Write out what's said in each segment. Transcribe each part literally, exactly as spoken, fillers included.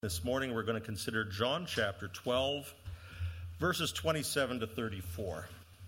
This morning we're going to consider John chapter twelve, verses twenty-seven to thirty-four.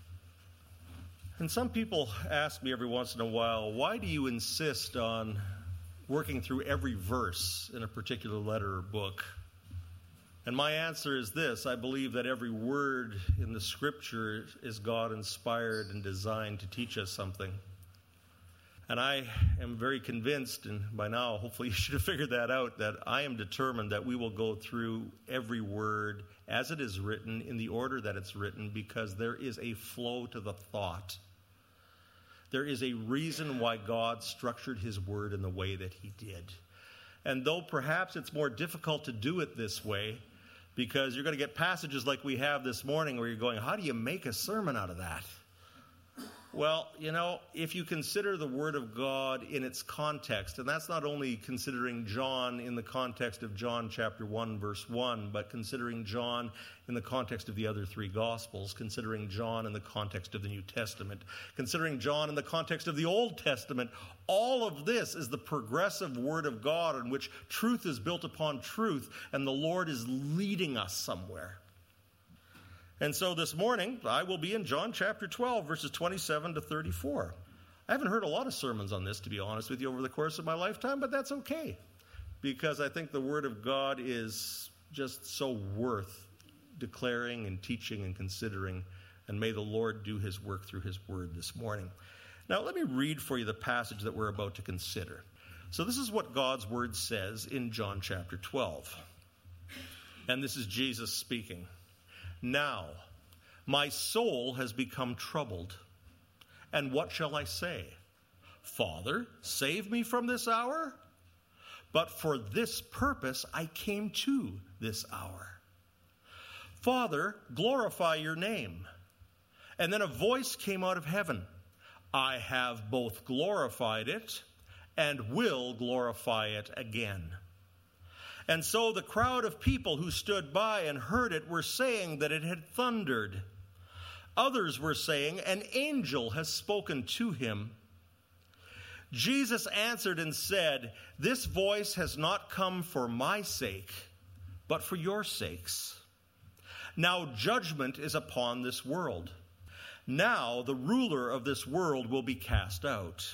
And some people ask me every once in a while, why do you insist on working through every verse in a particular letter or book? And my answer is this: I believe that every word in the Scripture is God-inspired and designed to teach us something. And I am very convinced, and by now hopefully you should have figured that out, that I am determined that we will go through every word as it is written in the order that it's written, because there is a flow to the thought. There is a reason why God structured his word in the way that he did. And though perhaps it's more difficult to do it this way, because you're going to get passages like we have this morning where you're going, how do you make a sermon out of that? Well, you know, if you consider the Word of God in its context, and that's not only considering John in the context of John chapter one, verse one, but considering John in the context of the other three Gospels, considering John in the context of the New Testament, considering John in the context of the Old Testament, all of this is the progressive Word of God in which truth is built upon truth, and the Lord is leading us somewhere. And so this morning, I will be in John chapter twelve, verses twenty-seven to thirty-four. I haven't heard a lot of sermons on this, to be honest with you, over the course of my lifetime, but that's okay, because I think the Word of God is just so worth declaring and teaching and considering, and may the Lord do his work through his Word this morning. Now, let me read for you the passage that we're about to consider. So this is what God's Word says in John chapter twelve. And this is Jesus speaking. Now, my soul has become troubled, and what shall I say? Father, save me from this hour? But for this purpose I came to this hour. Father, glorify your name. And then a voice came out of heaven. I have both glorified it and will glorify it again. And so the crowd of people who stood by and heard it were saying that it had thundered. Others were saying, an angel has spoken to him. Jesus answered and said, this voice has not come for my sake, but for your sakes. Now judgment is upon this world. Now the ruler of this world will be cast out.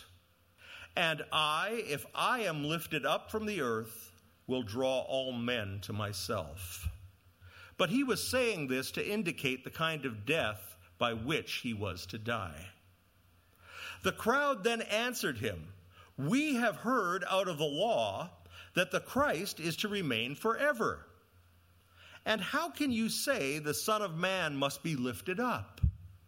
And I, if I am lifted up from the earth, will draw all men to myself. But he was saying this to indicate the kind of death by which he was to die. The crowd then answered him, we have heard out of the law that the Christ is to remain forever. And how can you say the Son of Man must be lifted up?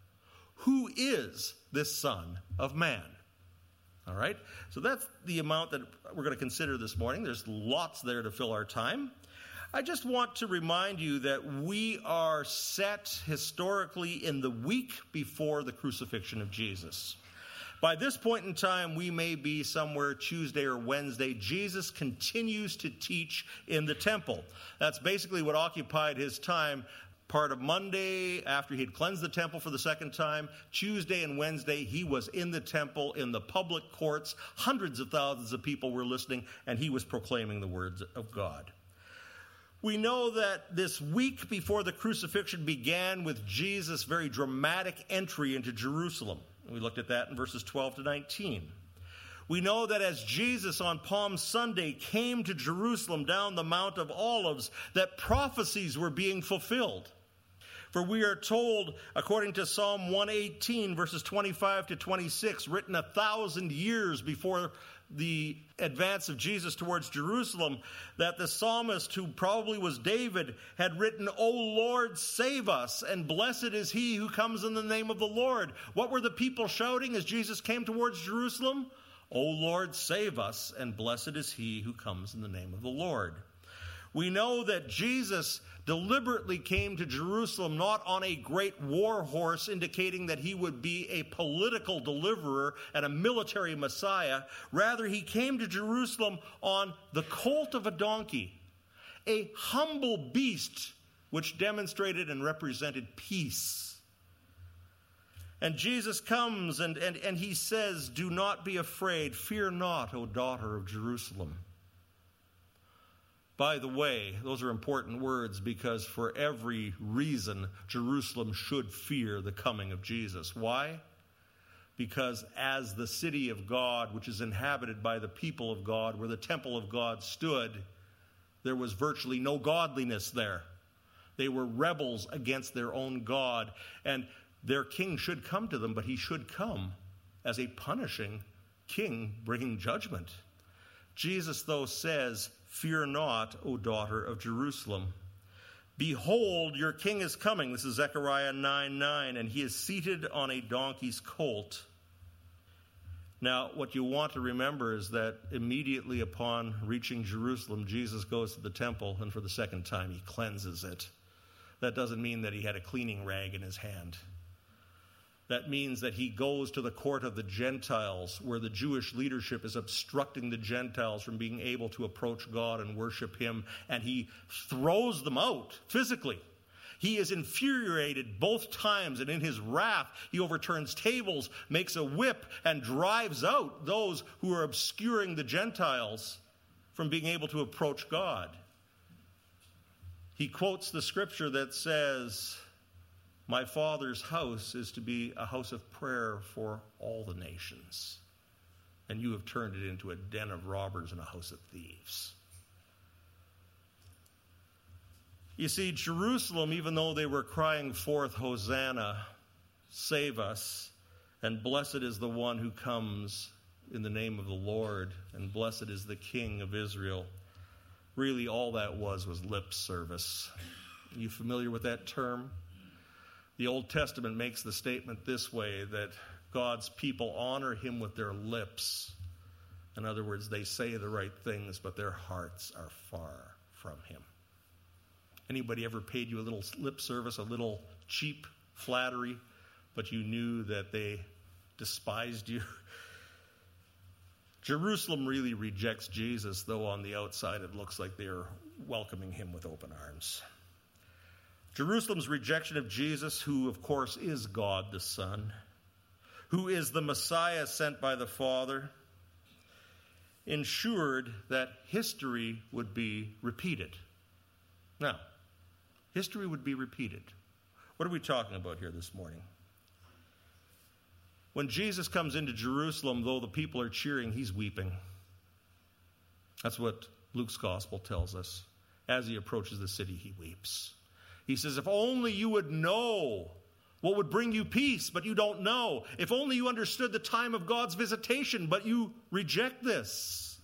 Who is this Son of Man? All right, so that's the amount that we're going to consider this morning. There's lots there to fill our time. I just want to remind you that we are set historically in the week before the crucifixion of Jesus. By this point in time, we may be somewhere Tuesday or Wednesday. Jesus continues to teach in the temple. That's basically what occupied his time. Part of Monday, after he had cleansed the temple for the second time, Tuesday and Wednesday, he was in the temple, in the public courts. Hundreds of thousands of people were listening, and he was proclaiming the words of God. We know that this week before the crucifixion began with Jesus' very dramatic entry into Jerusalem. We looked at that in verses twelve to nineteen. We know that as Jesus on Palm Sunday came to Jerusalem down the Mount of Olives, that prophecies were being fulfilled. For we are told, according to Psalm one eighteen, verses twenty-five to twenty-six, written a thousand years before the advance of Jesus towards Jerusalem, that the psalmist, who probably was David, had written, O Lord, save us, and blessed is he who comes in the name of the Lord. What were the people shouting as Jesus came towards Jerusalem? O Lord, save us, and blessed is he who comes in the name of the Lord. We know that Jesus deliberately came to Jerusalem not on a great war horse, indicating that he would be a political deliverer and a military Messiah. Rather, he came to Jerusalem on the colt of a donkey, a humble beast which demonstrated and represented peace. And Jesus comes and, and, and he says, do not be afraid, fear not, O daughter of Jerusalem. By the way, those are important words because for every reason, Jerusalem should fear the coming of Jesus. Why? Because as the city of God, which is inhabited by the people of God, where the temple of God stood, there was virtually no godliness there. They were rebels against their own God, and their king should come to them, but he should come as a punishing king bringing judgment. Jesus, though, says, "Fear not, O daughter of Jerusalem. Behold, your king is coming." This is Zechariah nine nine, and he is seated on a donkey's colt. Now, what you want to remember is that immediately upon reaching Jerusalem, Jesus goes to the temple, and for the second time, he cleanses it. That doesn't mean that he had a cleaning rag in his hand. That means that he goes to the court of the Gentiles, where the Jewish leadership is obstructing the Gentiles from being able to approach God and worship him, and he throws them out physically. He is infuriated both times, and in his wrath, he overturns tables, makes a whip, and drives out those who are obscuring the Gentiles from being able to approach God. He quotes the scripture that says, "My Father's house is to be a house of prayer for all the nations, and you have turned it into a den of robbers and a house of thieves." You see, Jerusalem, even though they were crying forth, "Hosanna, save us," and "Blessed is the one who comes in the name of the Lord," and "Blessed is the King of Israel," really all that was was lip service. Are you familiar with that term? The Old Testament makes the statement this way, that God's people honor him with their lips. In other words, they say the right things, but their hearts are far from him. Anybody ever paid you a little lip service, a little cheap flattery, but you knew that they despised you? Jerusalem really rejects Jesus, though on the outside it looks like they are welcoming him with open arms. Jerusalem's rejection of Jesus, who of course is God the Son, who is the Messiah sent by the Father, ensured that history would be repeated. Now, history would be repeated. What are we talking about here this morning? When Jesus comes into Jerusalem, though the people are cheering, he's weeping. That's what Luke's gospel tells us. As he approaches the city, he weeps. He says, "If only you would know what would bring you peace, but you don't know. If only you understood the time of God's visitation, but you reject this."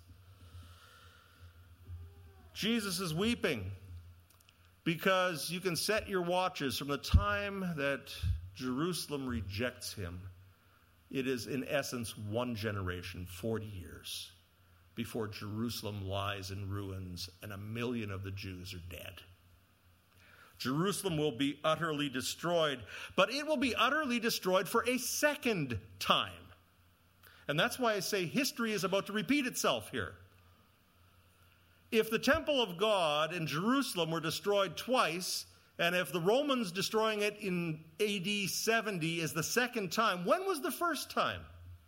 Jesus is weeping because you can set your watches from the time that Jerusalem rejects him. It is in essence one generation, forty years, before Jerusalem lies in ruins and a million of the Jews are dead. Jerusalem will be utterly destroyed, but it will be utterly destroyed for a second time. And that's why I say history is about to repeat itself here. If the temple of God in Jerusalem were destroyed twice, and if the Romans destroying it in A D seventy is the second time, when was the first time?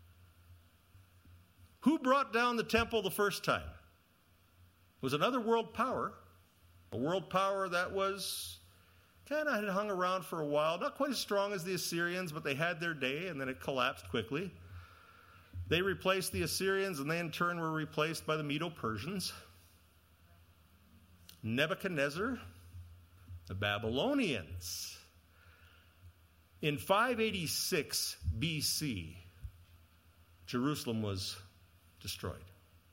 Who brought down the temple the first time? It was another world power. A world power that was kind of had hung around for a while. Not quite as strong as the Assyrians, but they had their day, and then it collapsed quickly. They replaced the Assyrians, and they in turn were replaced by the Medo-Persians. Nebuchadnezzar, the Babylonians. In five eighty-six B C, Jerusalem was destroyed.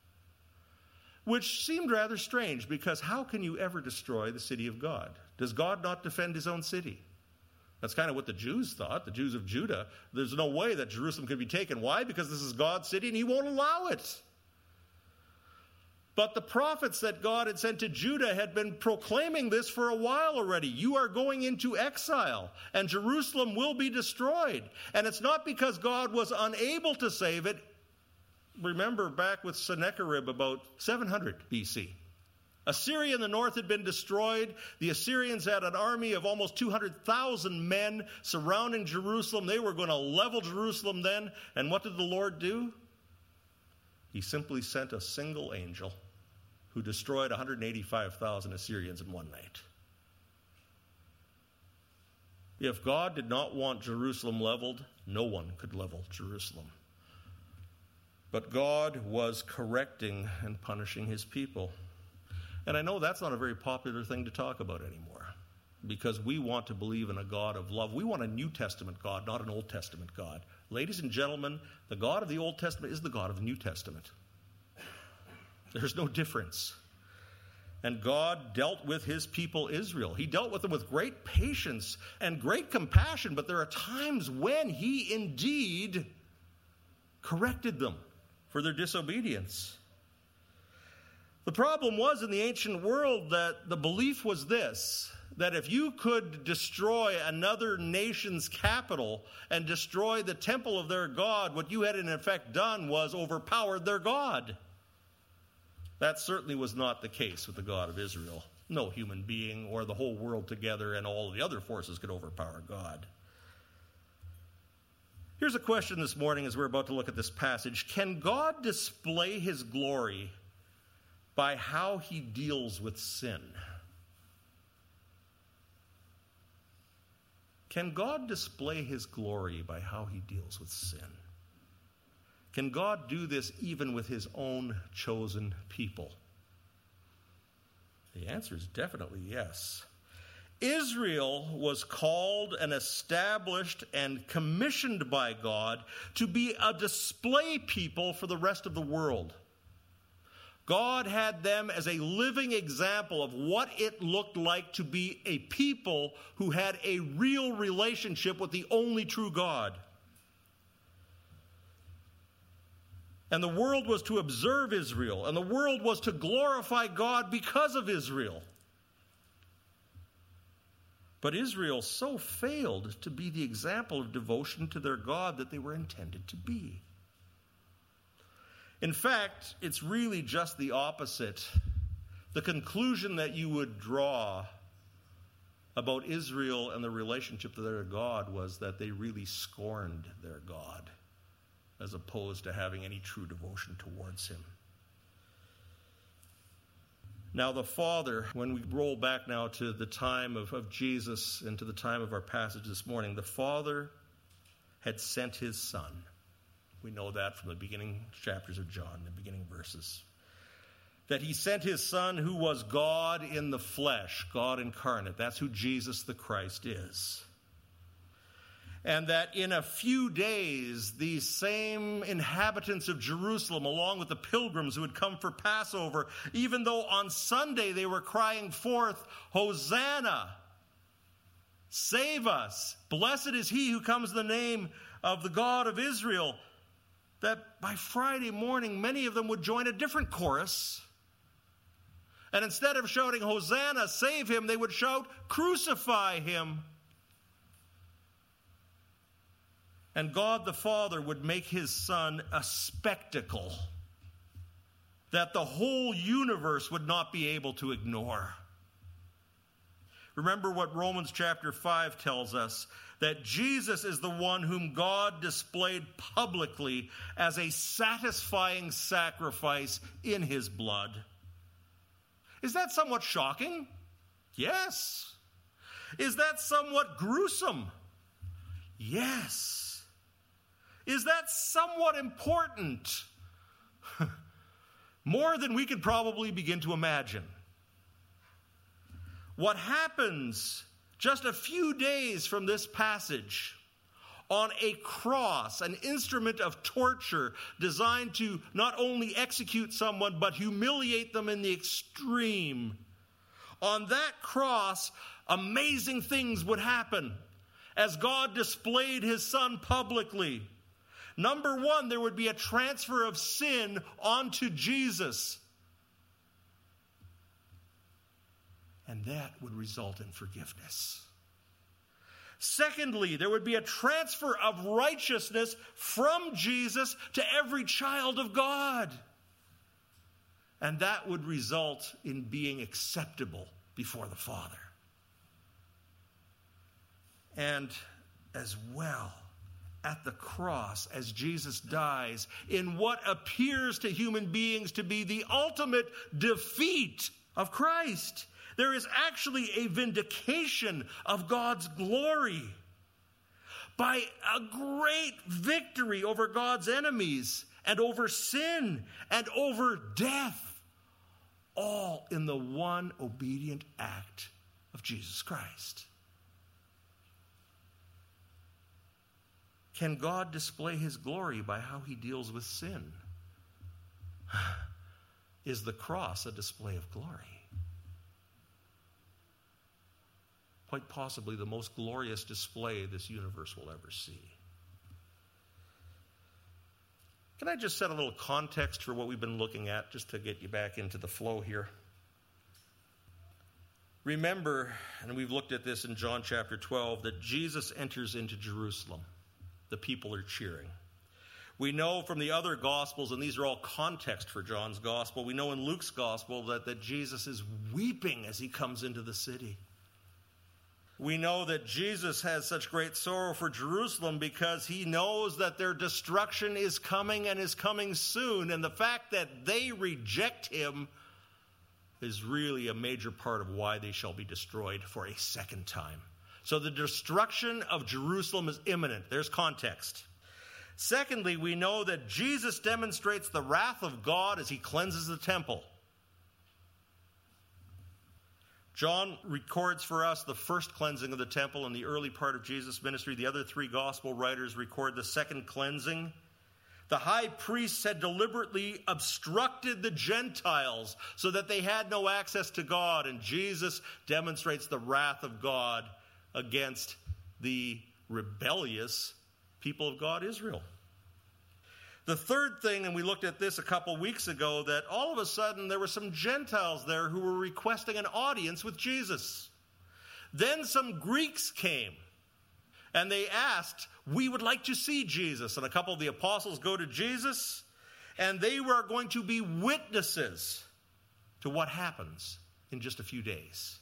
Which seemed rather strange, because how can you ever destroy the city of God? Does God not defend his own city? That's kind of what the Jews thought, the Jews of Judah. There's no way that Jerusalem could be taken. Why? Because this is God's city and he won't allow it. But the prophets that God had sent to Judah had been proclaiming this for a while already. You are going into exile, and Jerusalem will be destroyed. And it's not because God was unable to save it. Remember back with Sennacherib about seven hundred B C. Assyria in the north had been destroyed. The Assyrians had an army of almost two hundred thousand men surrounding Jerusalem. They were going to level Jerusalem then. And what did the Lord do? He simply sent a single angel who destroyed one hundred eighty-five thousand Assyrians in one night. If God did not want Jerusalem leveled, no one could level Jerusalem. But God was correcting and punishing his people. And I know that's not a very popular thing to talk about anymore, because we want to believe in a God of love. We want a New Testament God, not an Old Testament God. Ladies and gentlemen, the God of the Old Testament is the God of the New Testament. There's no difference. And God dealt with his people Israel. He dealt with them with great patience and great compassion, but there are times when he indeed corrected them for their disobedience. The problem was in the ancient world that the belief was this, that if you could destroy another nation's capital and destroy the temple of their God, what you had in effect done was overpowered their God. That certainly was not the case with the God of Israel. No human being or the whole world together and all the other forces could overpower God. Here's a question this morning as we're about to look at this passage. Can God display his glory by how he deals with sin? Can God display his glory by how he deals with sin? Can God do this even with his own chosen people? The answer is definitely yes. Israel was called and established and commissioned by God to be a display people for the rest of the world. God had them as a living example of what it looked like to be a people who had a real relationship with the only true God. And the world was to observe Israel, and the world was to glorify God because of Israel. But Israel so failed to be the example of devotion to their God that they were intended to be. In fact, it's really just the opposite. The conclusion that you would draw about Israel and the relationship to their God was that they really scorned their God, as opposed to having any true devotion towards him. Now the Father, when we roll back now to the time of, of Jesus and to the time of our passage this morning, the Father had sent his Son. We know that from the beginning chapters of John, the beginning verses. That he sent his Son who was God in the flesh, God incarnate. That's who Jesus the Christ is. And that in a few days, these same inhabitants of Jerusalem, along with the pilgrims who had come for Passover, even though on Sunday they were crying forth, Hosanna, save us, blessed is he who comes in the name of the God of Israel, that by Friday morning, many of them would join a different chorus. And instead of shouting, Hosanna, save him, they would shout, crucify him. And God the Father would make his Son a spectacle that the whole universe would not be able to ignore. Remember what Romans chapter five tells us, that Jesus is the one whom God displayed publicly as a satisfying sacrifice in his blood. Is that somewhat shocking? Yes. Is that somewhat gruesome? Yes. Is that somewhat important? More than we could probably begin to imagine. What happens just a few days from this passage on a cross, an instrument of torture designed to not only execute someone but humiliate them in the extreme. On that cross, amazing things would happen as God displayed his Son publicly. Number one, there would be a transfer of sin onto Jesus. And that would result in forgiveness. Secondly, there would be a transfer of righteousness from Jesus to every child of God. And that would result in being acceptable before the Father. And as well, at the cross as Jesus dies in what appears to human beings to be the ultimate defeat of Christ. There is actually a vindication of God's glory by a great victory over God's enemies and over sin and over death, all in the one obedient act of Jesus Christ. Can God display his glory by how he deals with sin? Is the cross a display of glory? Quite possibly the most glorious display this universe will ever see. Can I just set a little context for what we've been looking at, just to get you back into the flow here? Remember, and we've looked at this in John chapter twelve, that Jesus enters into Jerusalem. The people are cheering. We know from the other Gospels, and these are all context for John's Gospel, we know in Luke's Gospel that, that Jesus is weeping as he comes into the city. We know that Jesus has such great sorrow for Jerusalem because he knows that their destruction is coming and is coming soon. And the fact that they reject him is really a major part of why they shall be destroyed for a second time. So the destruction of Jerusalem is imminent. There's context. Secondly, we know that Jesus demonstrates the wrath of God as he cleanses the temple. John records for us the first cleansing of the temple in the early part of Jesus' ministry. The other three gospel writers record the second cleansing. The high priests had deliberately obstructed the Gentiles so that they had no access to God, and Jesus demonstrates the wrath of God against the rebellious people of God, Israel. The third thing, and we looked at this a couple weeks ago, that all of a sudden there were some Gentiles there who were requesting an audience with Jesus. Then some Greeks came, and they asked, we would like to see Jesus. And a couple of the apostles go to Jesus, and they were going to be witnesses to what happens in just a few days.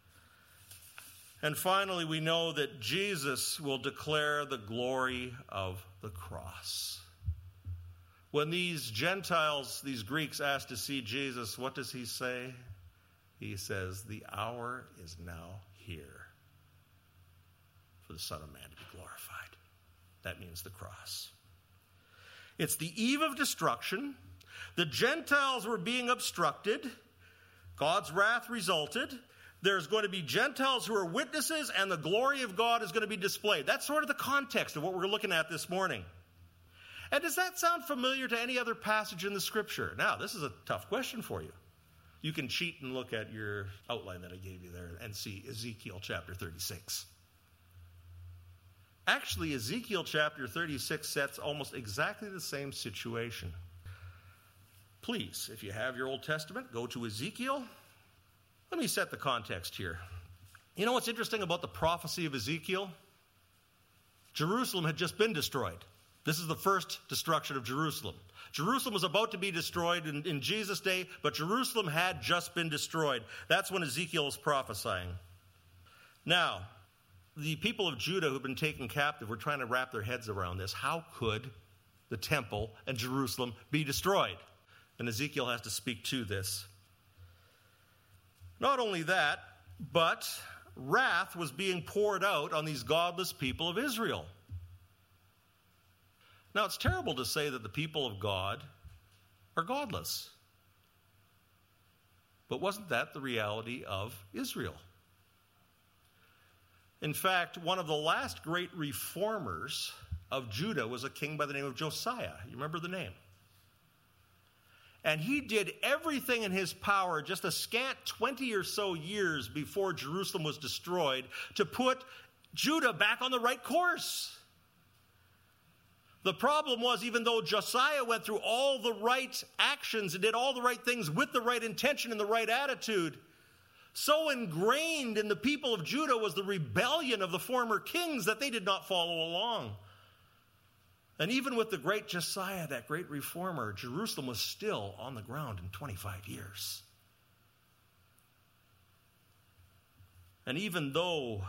And finally, we know that Jesus will declare the glory of the cross. When these Gentiles, these Greeks, ask to see Jesus, what does he say? He says, the hour is now here for the Son of Man to be glorified. That means the cross. It's the eve of destruction. The Gentiles were being obstructed. God's wrath resulted. There's going to be Gentiles who are witnesses, and the glory of God is going to be displayed. That's sort of the context of what we're looking at this morning. And does that sound familiar to any other passage in the Scripture? Now, this is a tough question for you. You can cheat and look at your outline that I gave you there and see Ezekiel chapter thirty-six. Actually, Ezekiel chapter thirty-six sets almost exactly the same situation. Please, if you have your Old Testament, go to Ezekiel. Let me set the context here. You know what's interesting about the prophecy of Ezekiel? Jerusalem had just been destroyed. This is the first destruction of Jerusalem. Jerusalem was about to be destroyed in, in Jesus' day, but Jerusalem had just been destroyed. That's when Ezekiel is prophesying. Now, the people of Judah who've been taken captive were trying to wrap their heads around this. How could the temple and Jerusalem be destroyed? And Ezekiel has to speak to this. Not only that, but wrath was being poured out on these godless people of Israel. Now, it's terrible to say that the people of God are godless. But wasn't that the reality of Israel? In fact, one of the last great reformers of Judah was a king by the name of Josiah. You remember the name? And he did everything in his power, just a scant twenty or so years before Jerusalem was destroyed, to put Judah back on the right course. The problem was, even though Josiah went through all the right actions and did all the right things with the right intention and the right attitude, so ingrained in the people of Judah was the rebellion of the former kings that they did not follow along. And even with the great Josiah, that great reformer, Jerusalem was still on the ground in twenty-five years. And even though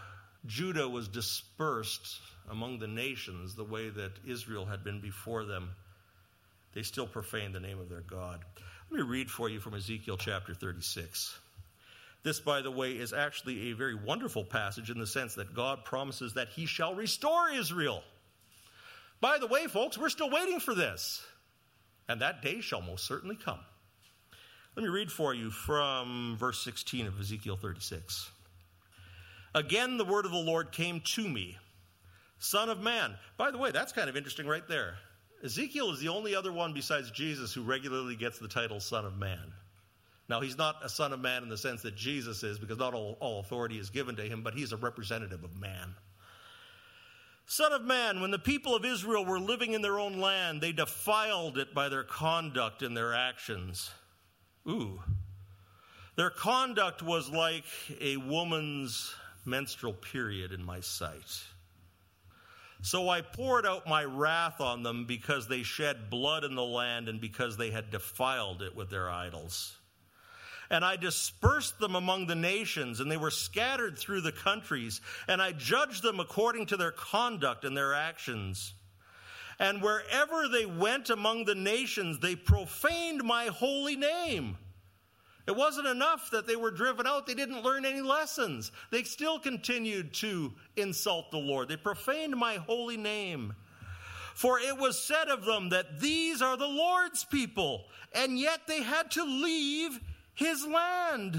Judah was dispersed among the nations the way that Israel had been before them, they still profaned the name of their God. Let me read for you from Ezekiel chapter thirty-six. This, by the way, is actually a very wonderful passage in the sense that God promises that he shall restore Israel. By the way, folks, we're still waiting for this. And that day shall most certainly come. Let me read for you from verse sixteen of Ezekiel thirty-six. Again, the word of the Lord came to me, Son of man. By the way, that's kind of interesting right there. Ezekiel is the only other one besides Jesus who regularly gets the title Son of Man. Now, he's not a son of man in the sense that Jesus is, because not all, all authority is given to him, but he's a representative of man. Son of man, when the people of Israel were living in their own land, they defiled it by their conduct and their actions. Ooh. Their conduct was like a woman's menstrual period in my sight. So I poured out my wrath on them because they shed blood in the land and because they had defiled it with their idols. And I dispersed them among the nations, and they were scattered through the countries, and I judged them according to their conduct and their actions. And wherever they went among the nations, they profaned my holy name. It wasn't enough that they were driven out. They didn't learn any lessons. They still continued to insult the Lord. They profaned my holy name. For it was said of them that these are the Lord's people, and yet they had to leave his land.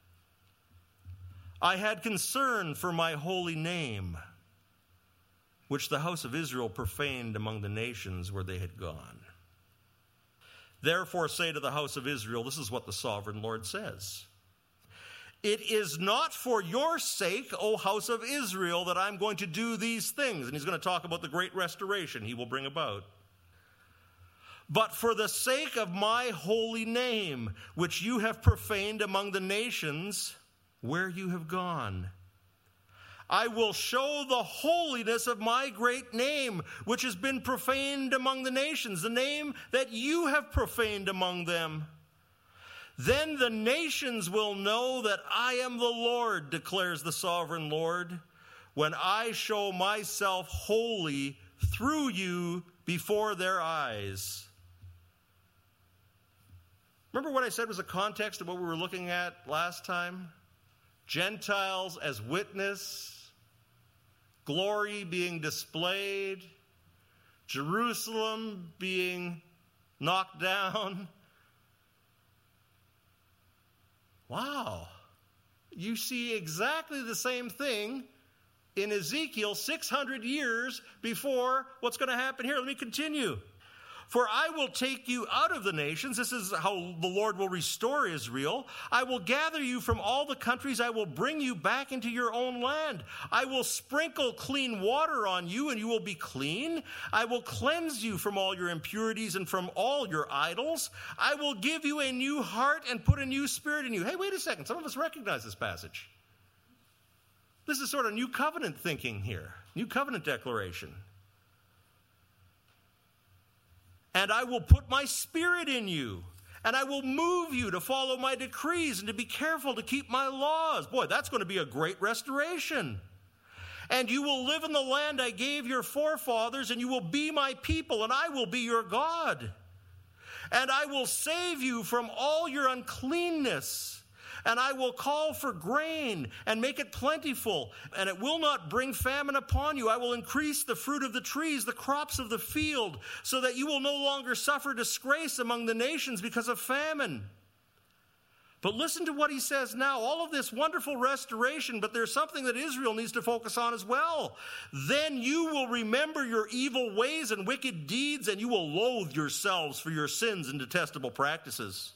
I had concern for my holy name, which the house of Israel profaned among the nations where they had gone. Therefore say to the house of Israel, this is what the sovereign Lord says. It is not for your sake, O house of Israel, that I'm going to do these things. And he's going to talk about the great restoration he will bring about. But for the sake of my holy name, which you have profaned among the nations where you have gone. I will show the holiness of my great name, which has been profaned among the nations, the name that you have profaned among them. Then the nations will know that I am the Lord, declares the sovereign Lord, when I show myself holy through you before their eyes. Remember what I said was a context of what we were looking at last time? Gentiles as witness, glory being displayed, Jerusalem being knocked down. Wow. You see exactly the same thing in Ezekiel six hundred years before what's going to happen here. Let me continue. For I will take you out of the nations. This is how the Lord will restore Israel. I will gather you from all the countries. I will bring you back into your own land. I will sprinkle clean water on you, and you will be clean. I will cleanse you from all your impurities and from all your idols. I will give you a new heart and put a new spirit in you. Hey, wait a second. Some of us recognize this passage. This is sort of new covenant thinking here. New covenant declaration. And I will put my spirit in you, and I will move you to follow my decrees and to be careful to keep my laws. Boy, that's going to be a great restoration. And you will live in the land I gave your forefathers, and you will be my people, and I will be your God. And I will save you from all your uncleanness. And I will call for grain and make it plentiful, and it will not bring famine upon you. I will increase the fruit of the trees, the crops of the field, so that you will no longer suffer disgrace among the nations because of famine. But listen to what he says now. All of this wonderful restoration, but there's something that Israel needs to focus on as well. Then you will remember your evil ways and wicked deeds, and you will loathe yourselves for your sins and detestable practices.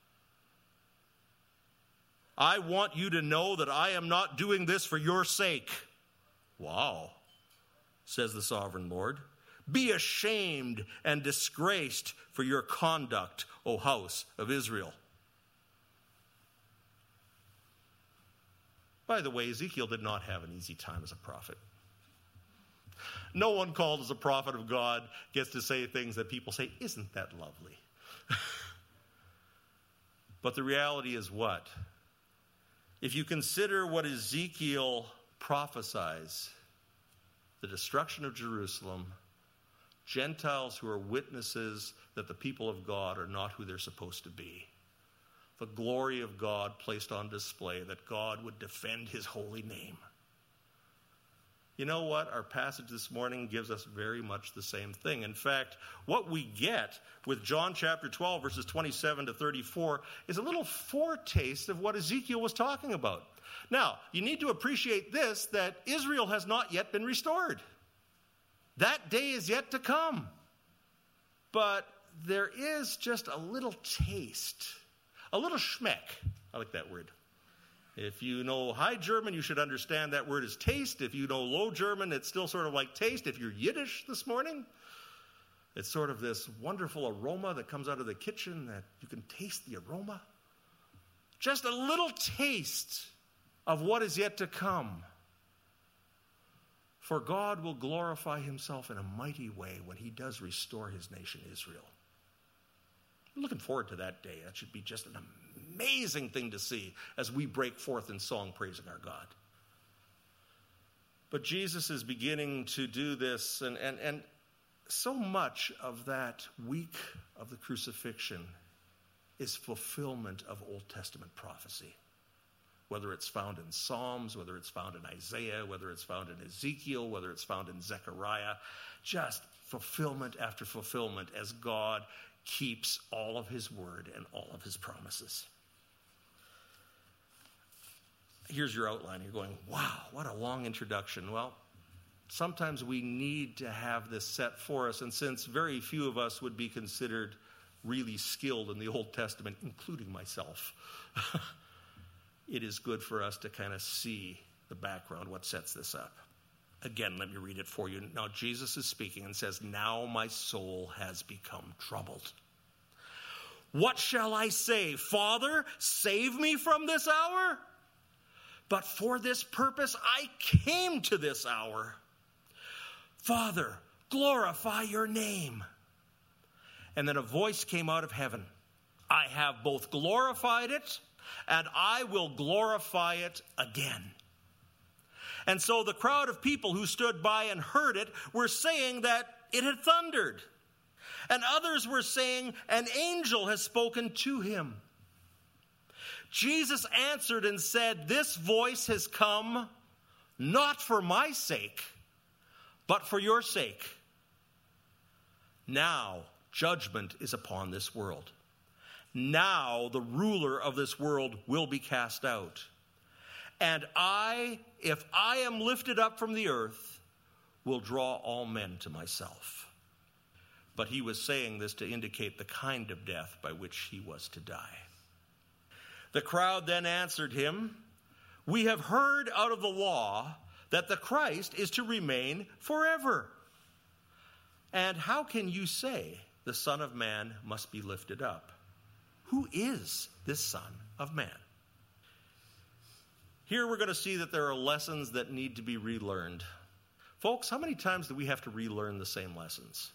I want you to know that I am not doing this for your sake. Wow, says the sovereign Lord. Be ashamed and disgraced for your conduct, O house of Israel. By the way, Ezekiel did not have an easy time as a prophet. No one called as a prophet of God gets to say things that people say, isn't that lovely? But the reality is what? If you consider what Ezekiel prophesies the destruction of Jerusalem, Gentiles who are witnesses that the people of God are not who they're supposed to be. The glory of God placed on display, that God would defend his holy name. You know what? Our passage this morning gives us very much the same thing. In fact, what we get with John chapter twelve, verses twenty-seven to thirty-four, is a little foretaste of what Ezekiel was talking about. Now, you need to appreciate this, that Israel has not yet been restored. That day is yet to come. But there is just a little taste, a little schmeck. I like that word. If you know High German, you should understand that word is taste. If you know Low German, it's still sort of like taste. If you're Yiddish this morning, it's sort of this wonderful aroma that comes out of the kitchen that you can taste the aroma. Just a little taste of what is yet to come. For God will glorify himself in a mighty way when he does restore his nation Israel. I'm looking forward to that day. That should be just an amazing thing to see as we break forth in song praising our God. But Jesus is beginning to do this, and, and, and so much of that week of the crucifixion is fulfillment of Old Testament prophecy. Whether it's found in Psalms, whether it's found in Isaiah, whether it's found in Ezekiel, whether it's found in Zechariah, just fulfillment after fulfillment as God keeps all of his word and all of his promises. Here's your outline. You're going, wow, what a long introduction. Well, sometimes we need to have this set for us, and since very few of us would be considered really skilled in the Old Testament, including myself, it is good for us to kind of see the background, what sets this up. Again, let me read it for you. Now, Jesus is speaking and says, "Now my soul has become troubled. What shall I say? Father, save me from this hour? But for this purpose I came to this hour. Father, glorify your name." And then a voice came out of heaven. "I have both glorified it, and I will glorify it again." And so the crowd of people who stood by and heard it were saying that it had thundered. And others were saying, "An angel has spoken to him." Jesus answered and said, "This voice has come not for my sake, but for your sake. Now judgment is upon this world. Now the ruler of this world will be cast out. And I, if I am lifted up from the earth, will draw all men to myself." But he was saying this to indicate the kind of death by which he was to die. The crowd then answered him, "We have heard out of the law that the Christ is to remain forever. And how can you say the Son of Man must be lifted up? Who is this Son of Man?" Here we're going to see that there are lessons that need to be relearned. Folks, how many times do we have to relearn the same lessons?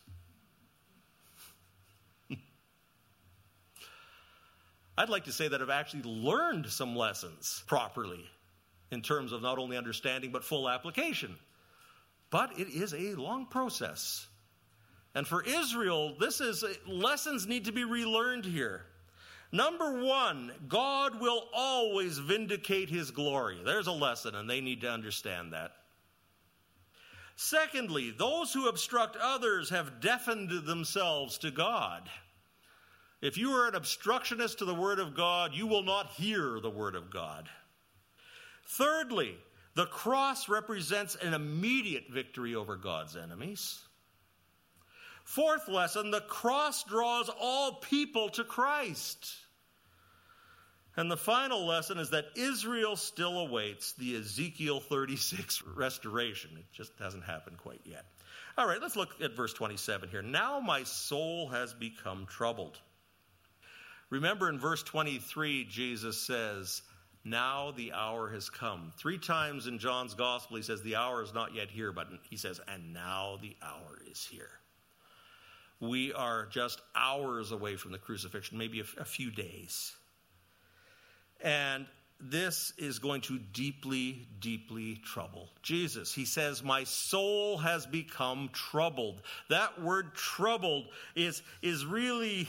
I'd like to say that I've actually learned some lessons properly in terms of not only understanding but full application. But it is a long process. And for Israel, this is lessons need to be relearned here. Number one, God will always vindicate his glory. There's a lesson, and they need to understand that. Secondly, those who obstruct others have deafened themselves to God. If you are an obstructionist to the word of God, you will not hear the word of God. Thirdly, the cross represents an immediate victory over God's enemies. Fourth lesson, the cross draws all people to Christ. And the final lesson is that Israel still awaits the Ezekiel thirty-six restoration. It just hasn't happened quite yet. All right, let's look at verse twenty-seven here. "Now my soul has become troubled." Remember in verse twenty-three, Jesus says, "Now the hour has come." Three times in John's gospel he says the hour is not yet here, but he says, "And now the hour is here." We are just hours away from the crucifixion, maybe a, a few days. And this is going to deeply, deeply trouble Jesus. He says, my soul has become troubled. That word troubled is, is really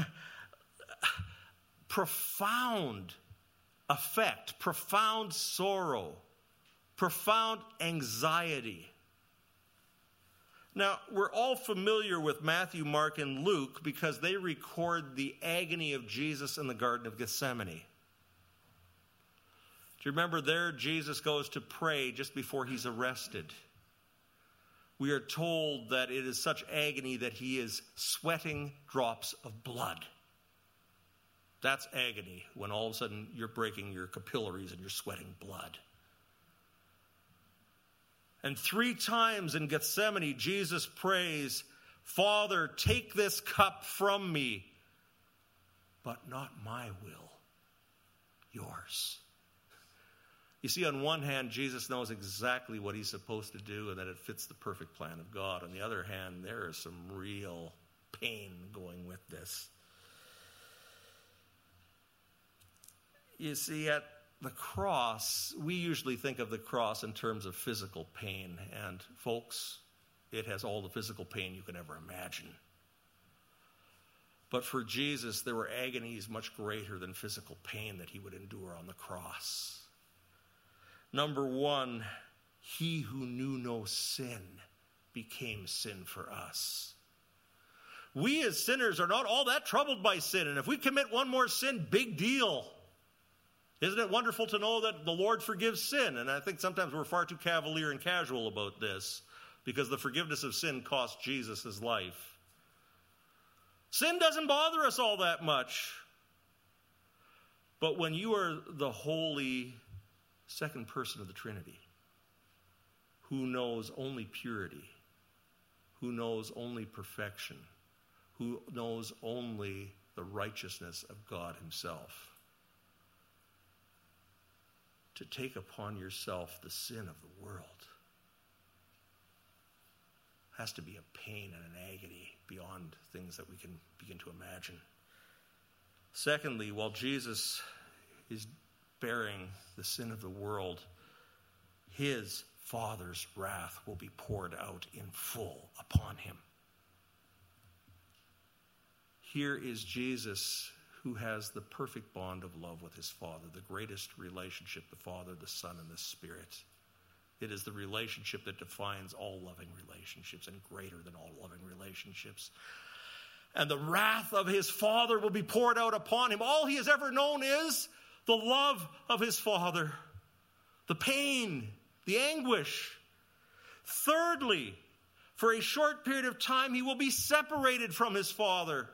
profound effect, profound sorrow, profound anxiety. Now, we're all familiar with Matthew, Mark, and Luke because they record the agony of Jesus in the Garden of Gethsemane. Do you remember there Jesus goes to pray just before he's arrested? We are told that it is such agony that he is sweating drops of blood. That's agony, when all of a sudden you're breaking your capillaries and you're sweating blood. And three times in Gethsemane, Jesus prays, Father, take this cup from me, but not my will, yours. You see, on one hand, Jesus knows exactly what he's supposed to do and that it fits the perfect plan of God. On the other hand, there is some real pain going with this. You see, at the cross, we usually think of the cross in terms of physical pain. And folks, it has all the physical pain you can ever imagine. But for Jesus, there were agonies much greater than physical pain that he would endure on the cross. Number one, he who knew no sin became sin for us. We as sinners are not all that troubled by sin. And if we commit one more sin, big deal. Isn't it wonderful to know that the Lord forgives sin? And I think sometimes we're far too cavalier and casual about this because the forgiveness of sin cost Jesus his life. Sin doesn't bother us all that much. But when you are the holy second person of the Trinity, who knows only purity, who knows only perfection, who knows only the righteousness of God himself, to take upon yourself the sin of the world has to be a pain and an agony beyond things that we can begin to imagine. Secondly, while Jesus is bearing the sin of the world, his Father's wrath will be poured out in full upon him. Here is Jesus who has the perfect bond of love with his Father, the greatest relationship, the Father, the Son, and the Spirit. It is the relationship that defines all loving relationships and greater than all loving relationships. And the wrath of his Father will be poured out upon him. All he has ever known is the love of his Father, the pain, the anguish. Thirdly, for a short period of time, he will be separated from his Father.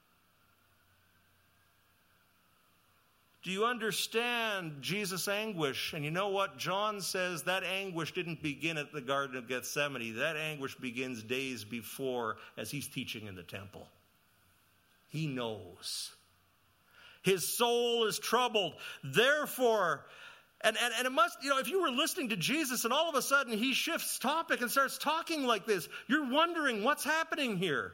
Do you understand Jesus' anguish? And you know what? John says that anguish didn't begin at the Garden of Gethsemane. That anguish begins days before as he's teaching in the temple. He knows. His soul is troubled. Therefore, and, and, and it must, you know, if you were listening to Jesus and all of a sudden he shifts topic and starts talking like this, you're wondering what's happening here.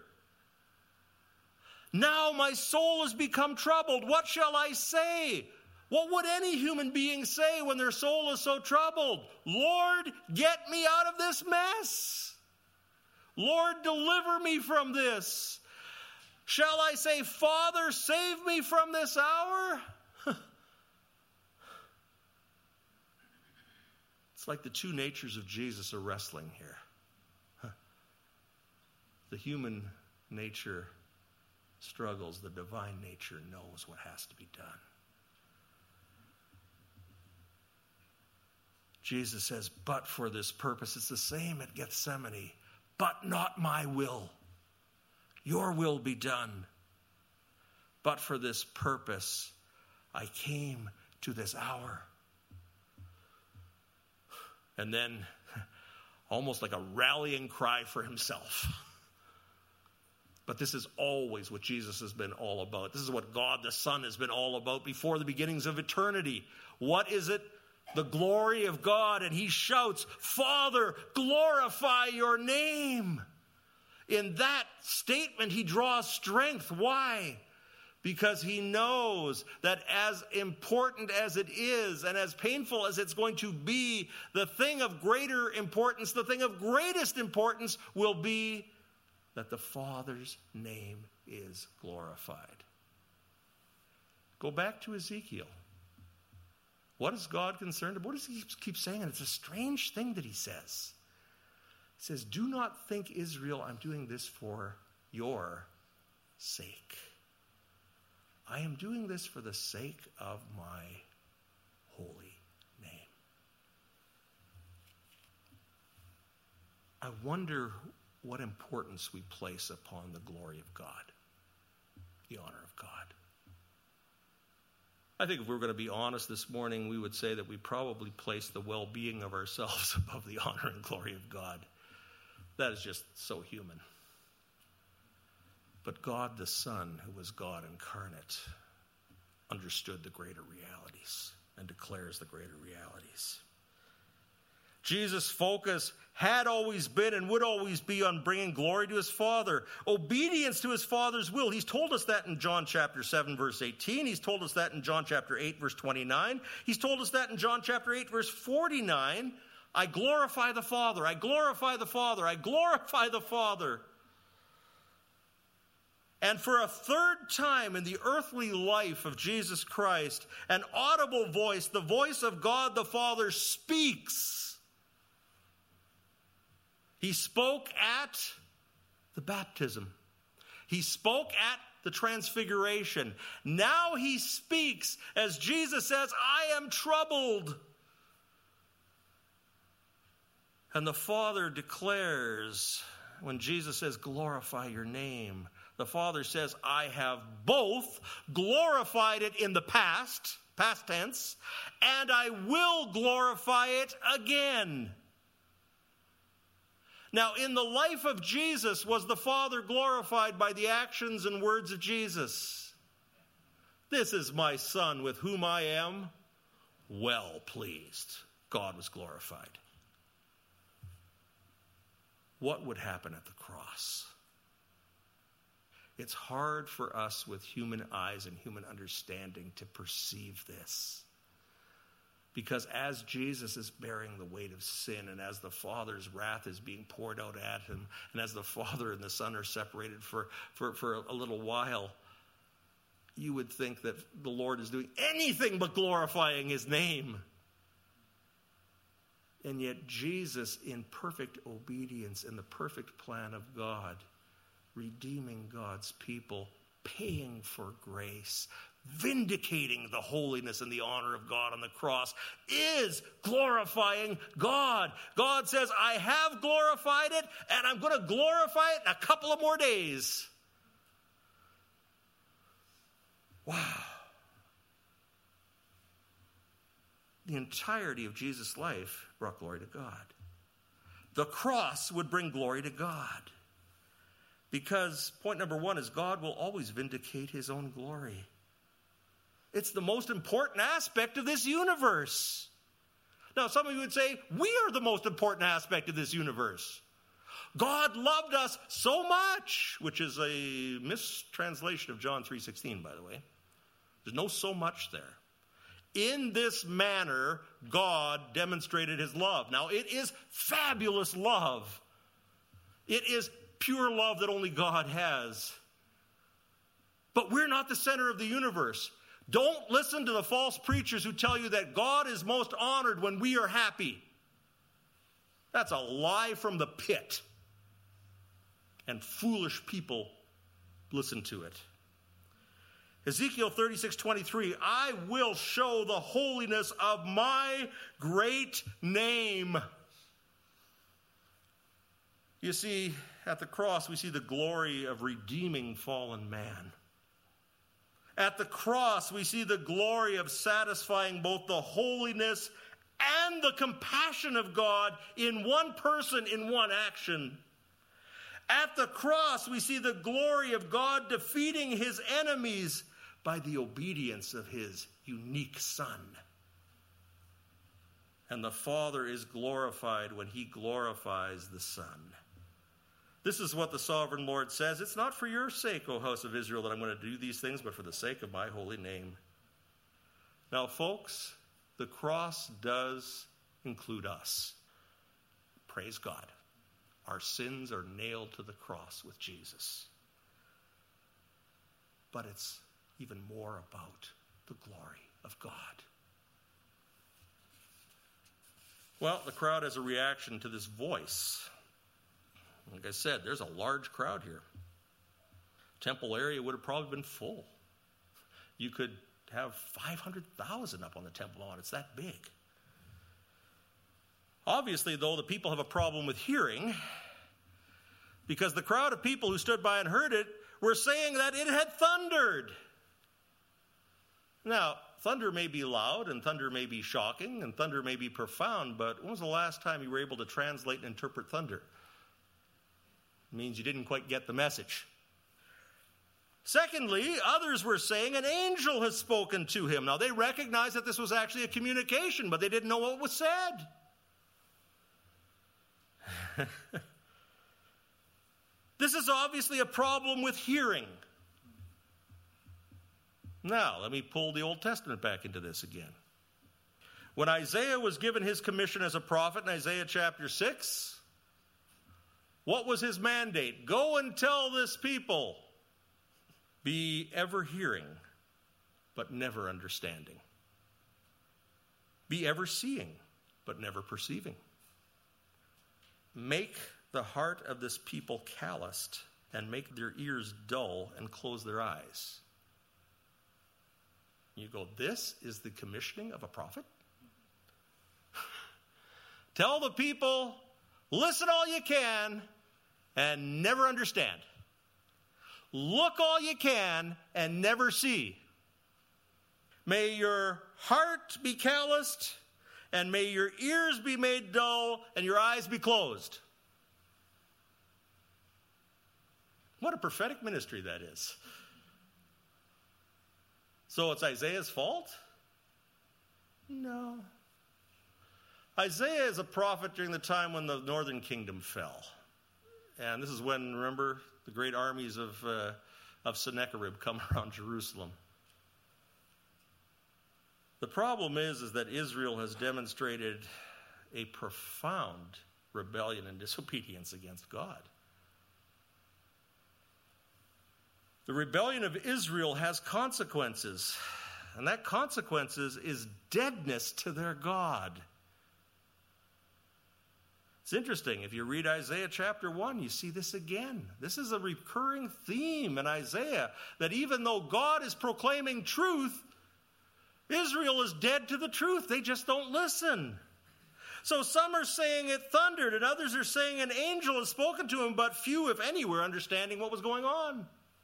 Now my soul has become troubled. What shall I say? What would any human being say when their soul is so troubled? Lord, get me out of this mess. Lord, deliver me from this. Shall I say, Father, save me from this hour? It's like the two natures of Jesus are wrestling here. The human nature struggles, the divine nature knows what has to be done. Jesus says, but for this purpose, it's the same at Gethsemane, but not my will. Your will be done. But for this purpose, I came to this hour. And then, almost like a rallying cry for himself. But this is always what Jesus has been all about. This is what God the Son has been all about before the beginnings of eternity. What is it? The glory of God. And he shouts, Father, glorify your name. In that statement, he draws strength. Why? because he knows that as important as it is and as painful as it's going to be, the thing of greater importance, the thing of greatest importance will be that the Father's name is glorified. Go back to Ezekiel. What is God concerned about? What does he keep saying? And it's a strange thing that he says. He says, do not think, Israel, I'm doing this for your sake. I am doing this for the sake of my holy name. I wonder what importance we place upon the glory of God, the honor of God. I think if we were going to be honest this morning, we would say that we probably place the well-being of ourselves above the honor and glory of God. That is just so human. But God the Son, who was God incarnate, understood the greater realities and declares the greater realities. Jesus' focus had always been and would always be on bringing glory to his Father, obedience to his Father's will. He's told us that in John chapter seven, verse eighteen. He's told us that in John chapter eight, verse twenty-nine. He's told us that in John chapter eight, verse forty-nine. I glorify the Father. I glorify the Father. I glorify the Father. And for a third time in the earthly life of Jesus Christ, an audible voice, the voice of God the Father, speaks. He spoke at the baptism. He spoke at the transfiguration. Now he speaks as Jesus says, I am troubled. And the Father declares, when Jesus says, glorify your name, the Father says, I have both glorified it in the past, past tense, and I will glorify it again. Now, in the life of Jesus, was the Father glorified by the actions and words of Jesus? This is my Son with whom I am well pleased. God was glorified. What would happen at the cross? It's hard for us with human eyes and human understanding to perceive this. Because as Jesus is bearing the weight of sin, and as the Father's wrath is being poured out at him, and as the Father and the Son are separated for, for, for a little while, you would think that the Lord is doing anything but glorifying his name. And yet Jesus, in perfect obedience in the perfect plan of God, redeeming God's people, paying for grace, vindicating the holiness and the honor of God on the cross, is glorifying God. God says, I have glorified it, and I'm going to glorify it in a couple of more days. Wow. The entirety of Jesus' life brought glory to God. The cross would bring glory to God. Because point number one is God will always vindicate his own glory. It's the most important aspect of this universe. Now, some of you would say, we are the most important aspect of this universe. God loved us so much, which is a mistranslation of John three sixteen, by the way. There's no so much there. In this manner, God demonstrated his love. Now, it is fabulous love. It is pure love that only God has. But we're not the center of the universe. Don't listen to the false preachers who tell you that God is most honored when we are happy. That's a lie from the pit. And foolish people listen to it. Ezekiel thirty-six twenty-three, I will show the holiness of my great name. You see, at the cross, we see the glory of redeeming fallen man. At the cross, we see the glory of satisfying both the holiness and the compassion of God in one person, in one action. At the cross, we see the glory of God defeating his enemies by the obedience of his unique Son. And the Father is glorified when he glorifies the Son. This is what the sovereign Lord says. It's not for your sake, O house of Israel, that I'm going to do these things, but for the sake of my holy name. Now, folks, the cross does include us. Praise God. Our sins are nailed to the cross with Jesus. But it's even more about the glory of God. Well, the crowd has a reaction to this voice. Like I said, there's a large crowd here. Temple area would have probably been full. You could have five hundred thousand up on the Temple Mount. It's that big. Obviously, though, the people have a problem with hearing, because the crowd of people who stood by and heard it were saying that it had thundered. Now, thunder may be loud, and thunder may be shocking, and thunder may be profound, but when was the last time you were able to translate and interpret thunder? It means you didn't quite get the message. Secondly, others were saying an angel has spoken to him. Now, they recognized that this was actually a communication, but they didn't know what was said. This is obviously a problem with hearing. Now, let me pull the Old Testament back into this again. When Isaiah was given his commission as a prophet in Isaiah chapter six, what was his mandate? Go and tell this people, be ever hearing, but never understanding. Be ever seeing, but never perceiving. Make the heart of this people calloused, and make their ears dull, and close their eyes. You go, this is the commissioning of a prophet? Tell the people, listen all you can, and never understand. Look all you can, and never see. May your heart be calloused, and may your ears be made dull, and your eyes be closed. What a prophetic ministry that is. So it's Isaiah's fault? No. Isaiah is a prophet during the time when the northern kingdom fell. And this is when, remember, the great armies of, uh, of Sennacherib come around Jerusalem. The problem is, is that Israel has demonstrated a profound rebellion and disobedience against God. The rebellion of Israel has consequences, and that consequences is deadness to their God. It's interesting, if you read Isaiah chapter one, you see this again. This is a recurring theme in Isaiah, that even though God is proclaiming truth, Israel is dead to the truth. They just don't listen. So some are saying it thundered, and others are saying an angel has spoken to him, but few, if any, were understanding what was going on.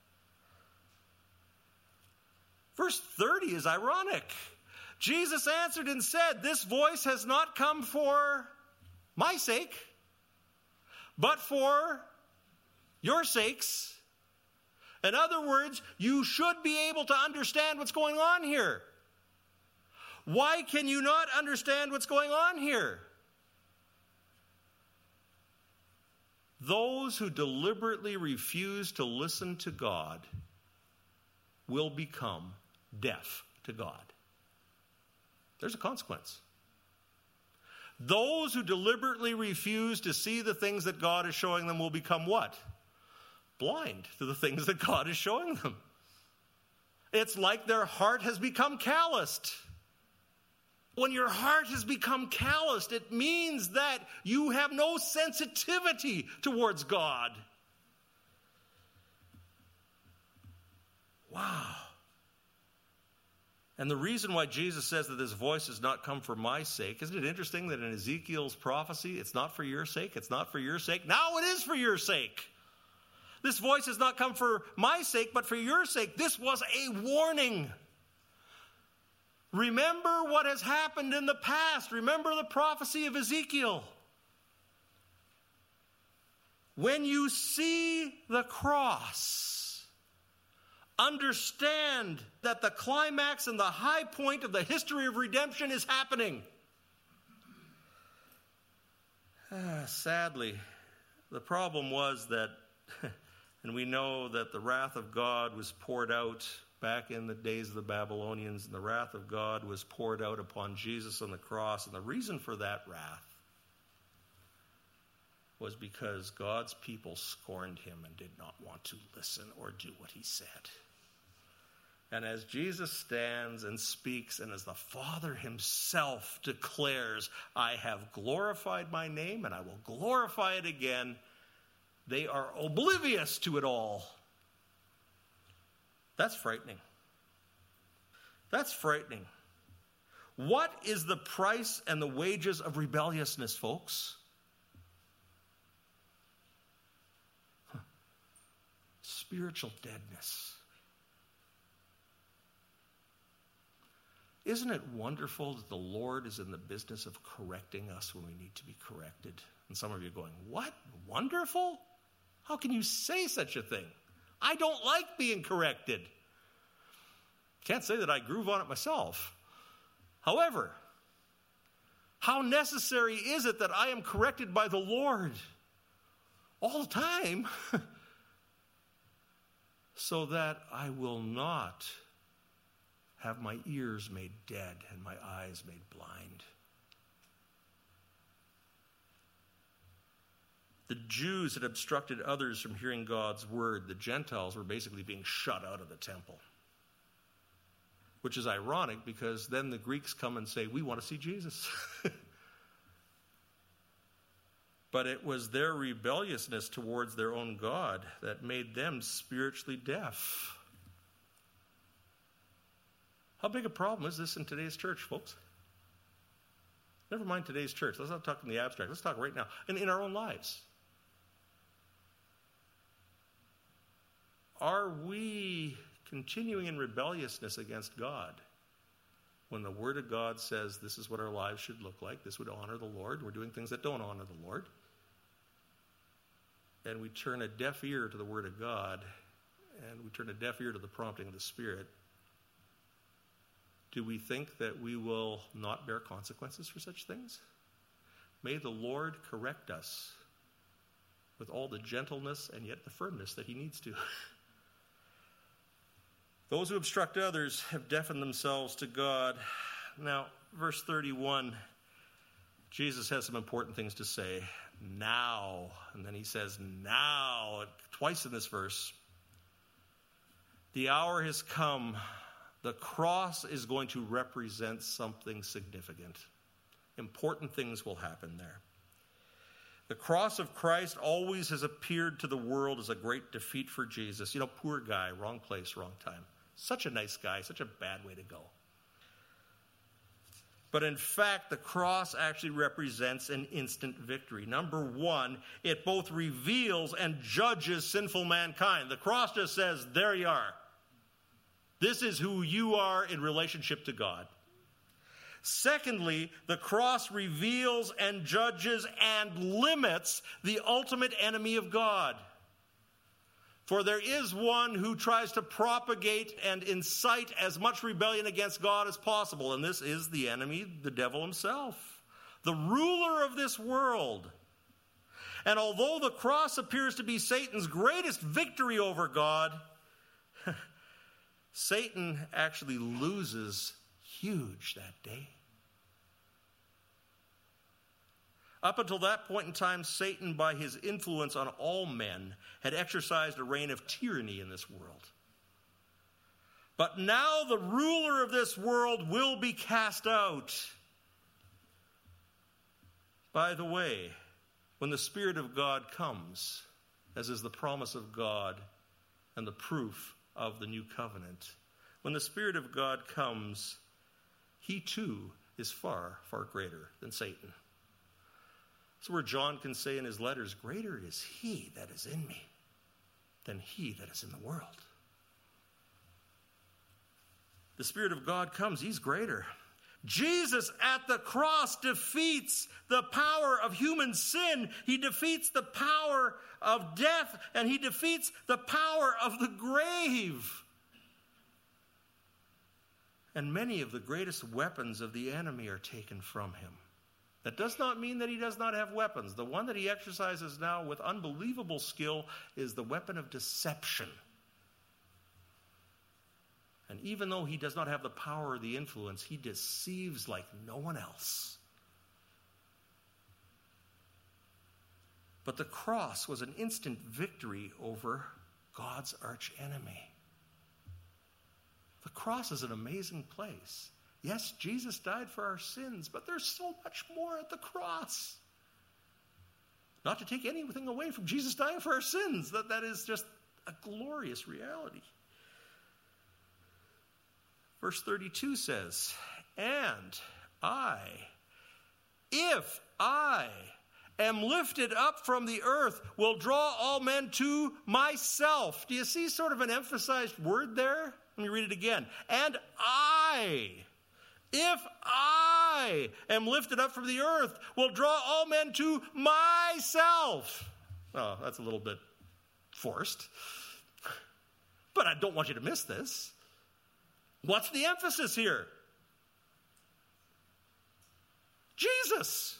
Verse thirty is ironic. Jesus answered and said, this voice has not come for my sake, but for your sakes. In other words, you should be able to understand what's going on here. Why can you not understand what's going on here? Those who deliberately refuse to listen to God will become deaf to God. There's a consequence. Those who deliberately refuse to see the things that God is showing them will become what? Blind to the things that God is showing them. It's like their heart has become calloused. When your heart has become calloused, it means that you have no sensitivity towards God. Wow. And the reason why Jesus says that this voice has not come for my sake, isn't it interesting that in Ezekiel's prophecy, it's not for your sake, it's not for your sake. Now it is for your sake. This voice has not come for my sake, but for your sake. This was a warning. Remember what has happened in the past. Remember the prophecy of Ezekiel. When you see the cross, understand that the climax and the high point of the history of redemption is happening. Ah, sadly, The problem was that, and we know that the wrath of God was poured out back in the days of the Babylonians, and the wrath of God was poured out upon Jesus on the cross. And the reason for that wrath was because God's people scorned him and did not want to listen or do what he said. And as Jesus stands and speaks, and as the Father himself declares, I have glorified my name and I will glorify it again, they are oblivious to it all. That's frightening. That's frightening. What is the price and the wages of rebelliousness, folks? Huh. Spiritual deadness. Isn't it wonderful that the Lord is in the business of correcting us when we need to be corrected? And some of you are going, what? Wonderful? How can you say such a thing? I don't like being corrected. Can't say that I groove on it myself. However, how necessary is it that I am corrected by the Lord all the time so that I will not have my ears made dead and my eyes made blind? The Jews had obstructed others from hearing God's word. The Gentiles were basically being shut out of the temple. Which is ironic because then the Greeks come and say, we want to see Jesus. But it was their rebelliousness towards their own God that made them spiritually deaf. How big a problem is this in today's church, folks? Never mind today's church. Let's not talk in the abstract. Let's talk right now. And in our own lives. Are we continuing in rebelliousness against God when the Word of God says this is what our lives should look like, this would honor the Lord? We're doing things that don't honor the Lord. And we turn a deaf ear to the Word of God, and we turn a deaf ear to the prompting of the Spirit. Do we think that we will not bear consequences for such things? May the Lord correct us with all the gentleness and yet the firmness that he needs to. Those who obstruct others have deafened themselves to God. Now, verse thirty-one, Jesus has some important things to say. Now, and then he says, now, twice in this verse. The hour has come. The cross is going to represent something significant. Important things will happen there. The cross of Christ always has appeared to the world as a great defeat for Jesus. You know, poor guy, wrong place, wrong time. Such a nice guy, such a bad way to go. But in fact, the cross actually represents an instant victory. Number one, it both reveals and judges sinful mankind. The cross just says, there you are. This is who you are in relationship to God. Secondly, the cross reveals and judges and limits the ultimate enemy of God. For there is one who tries to propagate and incite as much rebellion against God as possible, and this is the enemy, the devil himself, the ruler of this world. And although the cross appears to be Satan's greatest victory over God, Satan actually loses huge that day. Up until that point in time, Satan, by his influence on all men, had exercised a reign of tyranny in this world. But now the ruler of this world will be cast out. By the way, when the Spirit of God comes, as is the promise of God and the proof of the new covenant, when the Spirit of God comes, he too is far, far greater than Satan. That's where John can say in his letters, greater is he that is in me than he that is in the world. The Spirit of God comes, he's greater. Jesus at the cross defeats the power of human sin. He defeats the power of death, and he defeats the power of the grave. And many of the greatest weapons of the enemy are taken from him. That does not mean that he does not have weapons. The one that he exercises now with unbelievable skill is the weapon of deception. And even though he does not have the power or the influence, he deceives like no one else. But the cross was an instant victory over God's archenemy. The cross is an amazing place. Yes, Jesus died for our sins, but there's so much more at the cross. Not to take anything away from Jesus dying for our sins. That, that is just a glorious reality. Verse thirty-two says, and I, if I am lifted up from the earth, will draw all men to myself. Do you see sort of an emphasized word there? Let me read it again. And I, if I am lifted up from the earth, will draw all men to myself. Oh, that's a little bit forced. But I don't want you to miss this. What's the emphasis here? Jesus.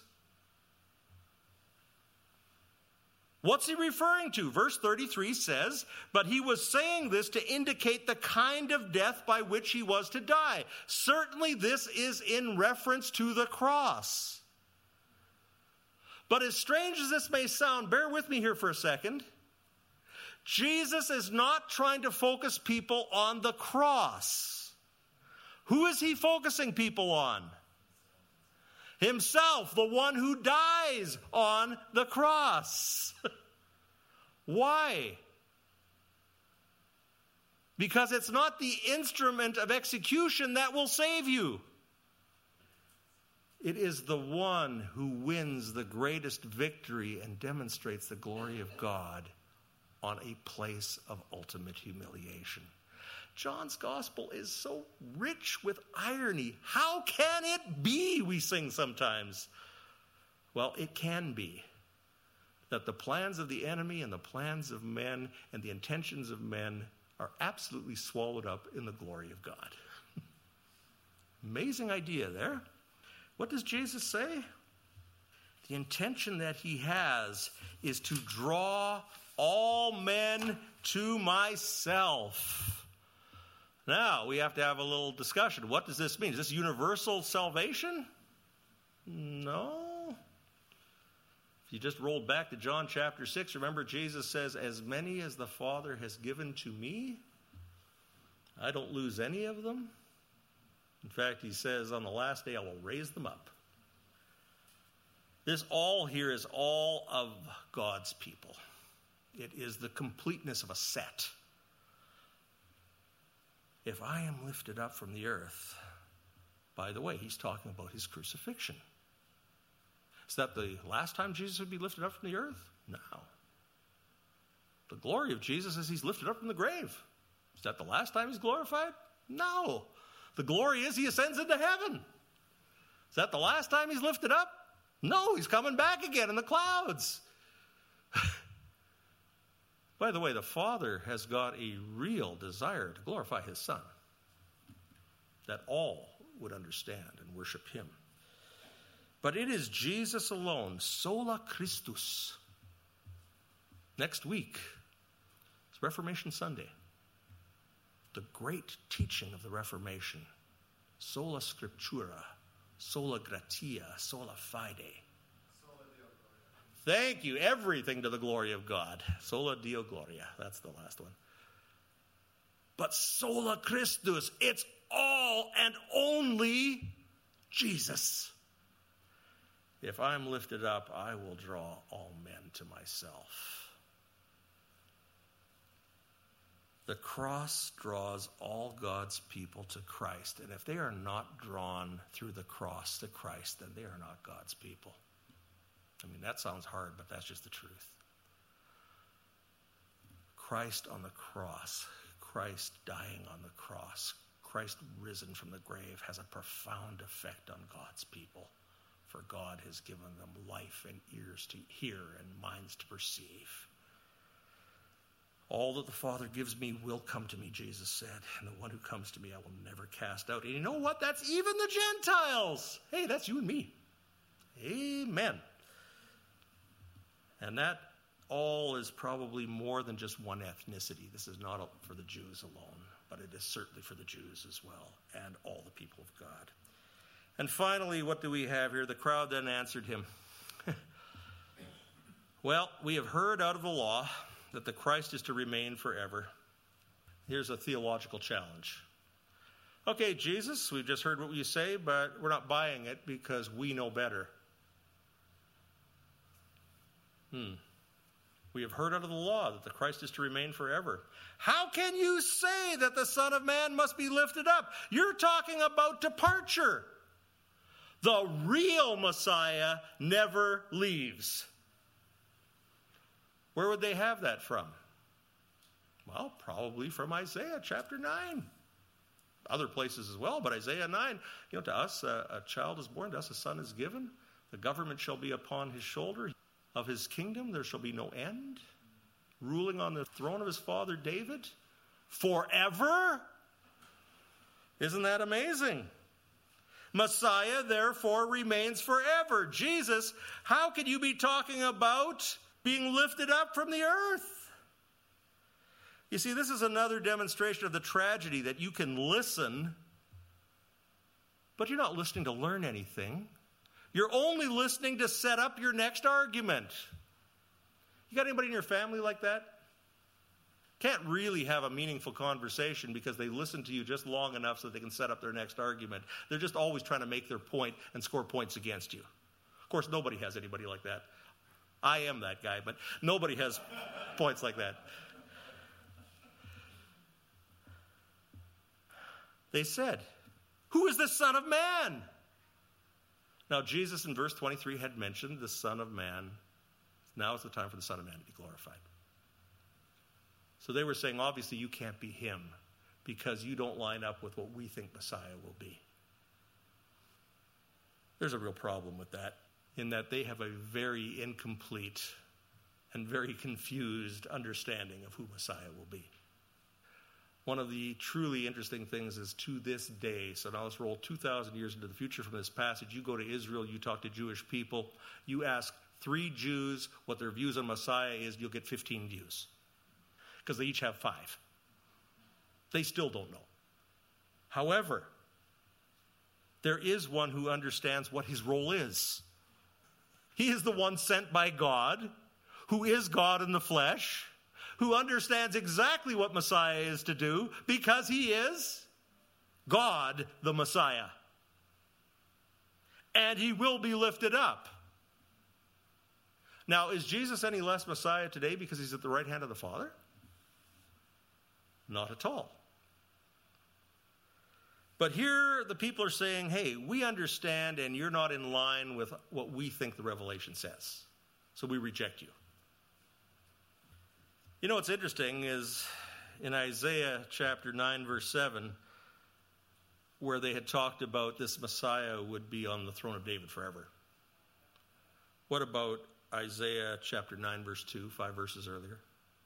What's he referring to? Verse thirty-three says, but he was saying this to indicate the kind of death by which he was to die. Certainly this is in reference to the cross. But as strange as this may sound, bear with me here for a second. Jesus is not trying to focus people on the cross. Who is he focusing people on? Himself, the one who dies on the cross. Why? Because it's not the instrument of execution that will save you. It is the one who wins the greatest victory and demonstrates the glory of God on a place of ultimate humiliation. John's gospel is so rich with irony. How can it be, we sing sometimes? Well, it can be that the plans of the enemy and the plans of men and the intentions of men are absolutely swallowed up in the glory of God. Amazing idea there. What does Jesus say? The intention that he has is to draw all men to myself. Now, we have to have a little discussion. What does this mean? Is this universal salvation? No. If you just rolled back to John chapter six, remember Jesus says, as many as the Father has given to me, I don't lose any of them. In fact, he says, on the last day I will raise them up. This all here is all of God's people. It is the completeness of a set. If I am lifted up from the earth, by the way, he's talking about his crucifixion. Is that the last time Jesus would be lifted up from the earth? No. The glory of Jesus is he's lifted up from the grave. Is that the last time he's glorified? No. The glory is he ascends into heaven. Is that the last time he's lifted up? No, he's coming back again in the clouds. By the way, the Father has got a real desire to glorify his Son, that all would understand and worship him. But it is Jesus alone, sola Christus. Next week, it's Reformation Sunday. The great teaching of the Reformation, sola scriptura, sola gratia, sola fide. Thank you. Everything to the glory of God. Sola Deo Gloria. That's the last one. But sola Christus. It's all and only Jesus. If I'm lifted up, I will draw all men to myself. The cross draws all God's people to Christ. And if they are not drawn through the cross to Christ, then they are not God's people. I mean, that sounds hard, but that's just the truth. Christ on the cross, Christ dying on the cross, Christ risen from the grave has a profound effect on God's people. For God has given them life and ears to hear and minds to perceive. All that the Father gives me will come to me, Jesus said. And the one who comes to me I will never cast out. And you know what? That's even the Gentiles. Hey, that's you and me. Amen. And that all is probably more than just one ethnicity. This is not for the Jews alone, but it is certainly for the Jews as well, and all the people of God. And finally, what do we have here? The crowd then answered him, well, we have heard out of the law that the Christ is to remain forever. Here's a theological challenge. Okay, Jesus, we've just heard what you say, but we're not buying it because we know better. Hmm. We have heard out of the law that the Christ is to remain forever. How can you say that the Son of Man must be lifted up? You're talking about departure. The real Messiah never leaves. Where would they have that from? Well, probably from Isaiah chapter nine. Other places as well, but Isaiah nine, you know, to us a, a child is born, to us a son is given. The government shall be upon his shoulder. Of his kingdom there shall be no end. Ruling on the throne of his father David forever. Isn't that amazing? Messiah therefore remains forever. Jesus, how can you be talking about being lifted up from the earth? You see, this is another demonstration of the tragedy that you can listen, but you're not listening to learn anything. You're only listening to set up your next argument. You got anybody in your family like that? Can't really have a meaningful conversation because they listen to you just long enough so that they can set up their next argument. They're just always trying to make their point and score points against you. Of course, nobody has anybody like that. I am that guy, but nobody has points like that. They said, who is the Son of Man? Now, Jesus in verse twenty-three had mentioned the Son of Man. Now is the time for the Son of Man to be glorified. So they were saying, obviously, you can't be him because you don't line up with what we think Messiah will be. There's a real problem with that, in that they have a very incomplete and very confused understanding of who Messiah will be. One of the truly interesting things is to this day, so now let's roll two thousand years into the future from this passage. You go to Israel, you talk to Jewish people, you ask three Jews what their views on Messiah is, you'll get fifteen views. Because they each have five. They still don't know. However, there is one who understands what his role is. He is the one sent by God, who is God in the flesh, who understands exactly what Messiah is to do because he is God the Messiah. And he will be lifted up. Now, is Jesus any less Messiah today because he's at the right hand of the Father? Not at all. But here the people are saying, hey, we understand and you're not in line with what we think the Revelation says. So we reject you. You know what's interesting is in Isaiah chapter nine, verse seven, where they had talked about this Messiah would be on the throne of David forever. What about Isaiah chapter nine, verse two, five verses earlier?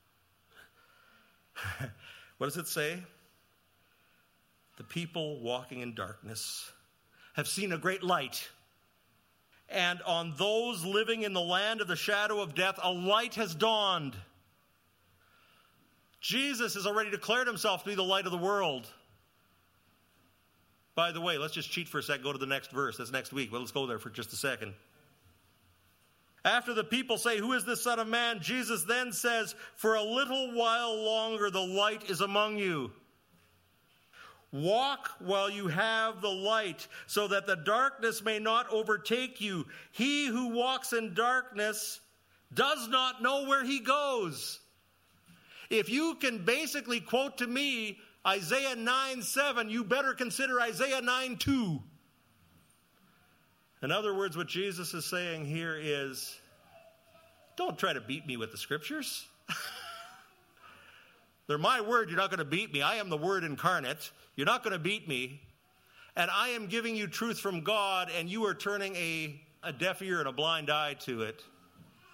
What does it say? The people walking in darkness have seen a great light. And on those living in the land of the shadow of death, a light has dawned. Jesus has already declared himself to be the light of the world. By the way, let's just cheat for a sec, go to the next verse. That's next week, but let's go there for just a second. After the people say, who is this Son of Man? Jesus then says, for a little while longer the light is among you. Walk while you have the light, so that the darkness may not overtake you. He who walks in darkness does not know where he goes. If you can basically quote to me Isaiah nine seven, you better consider Isaiah nine two. In other words, what Jesus is saying here is, don't try to beat me with the scriptures. They're my word, you're not going to beat me. I am the word incarnate. You're not going to beat me. And I am giving you truth from God, and you are turning a, a deaf ear and a blind eye to it.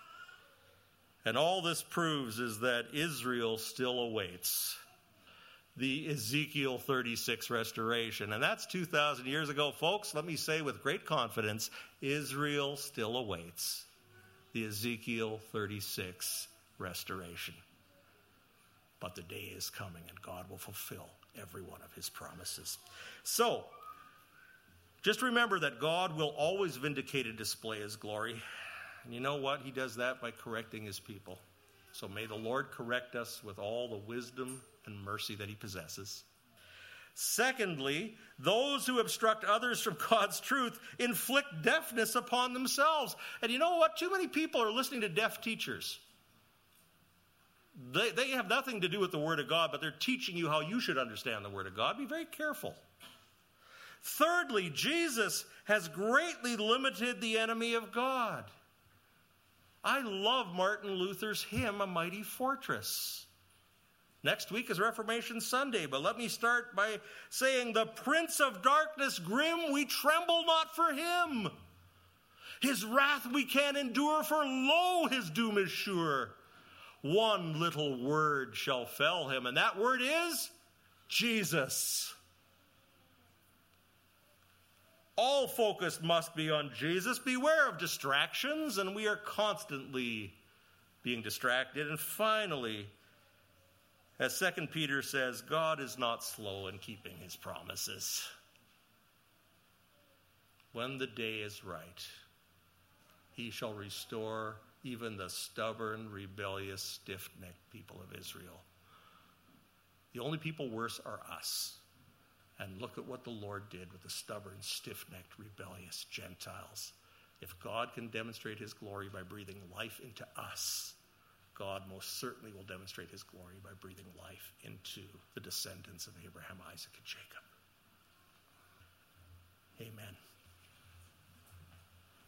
And all this proves is that Israel still awaits. the Ezekiel thirty-six restoration. And that's two thousand years ago, folks. Let me say with great confidence, Israel still awaits the Ezekiel thirty-six restoration. But the day is coming, and God will fulfill every one of his promises. So, just remember that God will always vindicate and display his glory. And you know what? He does that by correcting his people. So may the Lord correct us with all the wisdom and mercy that he possesses. Secondly, those who obstruct others from God's truth inflict deafness upon themselves. And you know what? Too many people are listening to deaf teachers. They, they have nothing to do with the Word of God, but they're teaching you how you should understand the Word of God. Be very careful. Thirdly, Jesus has greatly limited the enemy of God. I love Martin Luther's hymn, A Mighty Fortress. Next week is Reformation Sunday, but let me start by saying, the Prince of Darkness grim, we tremble not for him. His wrath we can endure, for lo, his doom is sure. One little word shall fell him, and that word is Jesus. All focus must be on Jesus. Beware of distractions, and we are constantly being distracted. And finally, as Second Peter says, God is not slow in keeping his promises. When the day is right, he shall restore even the stubborn, rebellious, stiff-necked people of Israel. The only people worse are us. And look at what the Lord did with the stubborn, stiff-necked, rebellious Gentiles. If God can demonstrate his glory by breathing life into us, God most certainly will demonstrate his glory by breathing life into the descendants of Abraham, Isaac, and Jacob. Amen.